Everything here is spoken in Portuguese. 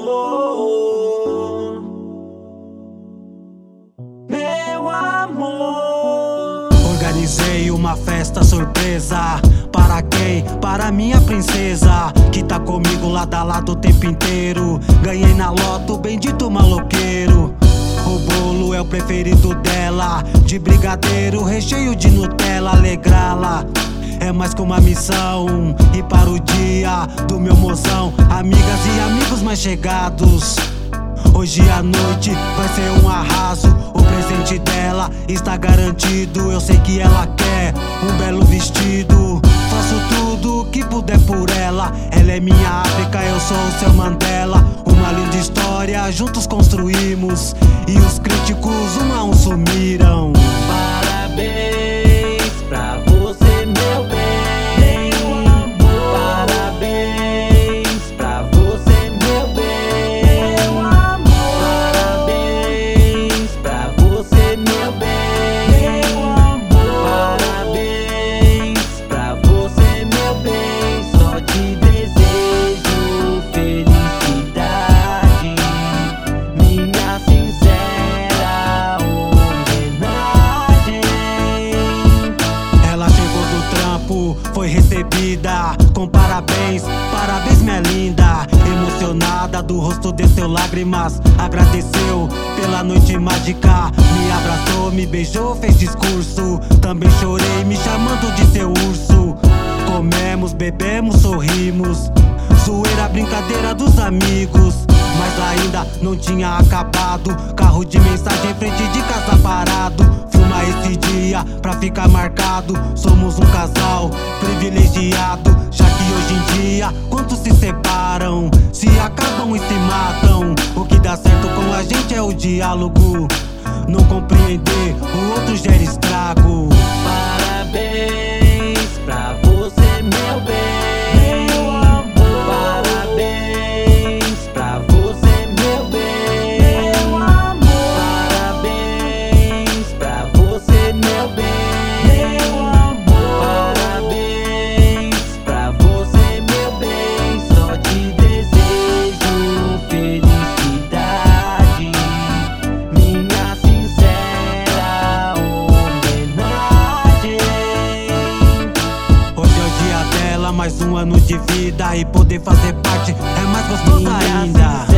meu amor. Organizei uma festa surpresa. Para quem? Para minha princesa, que tá comigo lado a lado o tempo inteiro. Ganhei na loto, bendito maloqueiro. O bolo é o preferido dela, de brigadeiro, recheio de Nutella. Alegrá-la é mais que uma missão. E para o dia do meu mozão, amigas e amigos mais chegados, hoje à noite vai ser um arraso. O presente dela está garantido. Eu sei que ela quer um belo vestido. Faço tudo o que puder por ela. Ela é minha África, eu sou o seu Mandela. Uma linda história juntos construímos, e os críticos um a um sumiram. Parabéns pra você, meu bem. Parabéns pra você, meu bem. Parabéns pra você, meu bem. Parabéns pra você, meu bem. Só te desejo felicidade, minha sincera homenagem. Ela chegou do trampo, foi recebida com parabéns. Parabéns, minha linda. Emocionada, do rosto desceu lágrimas. Agradeceu pela noite mágica. Me abraçou, me beijou, fez discurso. Também chorei, me chamando de seu urso. Comemos, bebemos, sorrimos. Zoeira, brincadeira dos amigos. Mas ainda não tinha acabado. Carro de mensagem em frente de casa parado. Filma esse dia pra ficar marcado. Somos um casal privilegiado, já que hoje em dia quantos se separam, se acabam e se matam. O que dá certo com a gente é o diálogo. Não compreender o outro gera estrago. Parabéns pra você, meu bem. Parabéns pra você, meu bem. Parabéns pra você, meu bem. Parabéns pra você, meu bem. Só te desejo felicidade, minha sincera homenagem. Hoje é o dia dela, mais um ano de vida, e poder fazer parte é mais gostoso ainda.